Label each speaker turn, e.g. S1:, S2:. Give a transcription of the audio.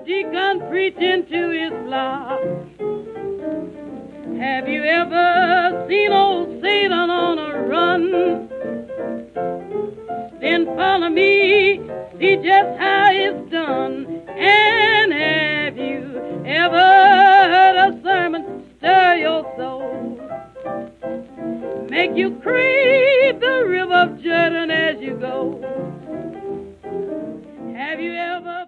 S1: deacon preaching to his flock. Have you ever seen old Satan on a run? Then follow me, see just how it's done. And have you ever heard a sermon stir your soul? Make you crave the river of Jordan as you go. Have you ever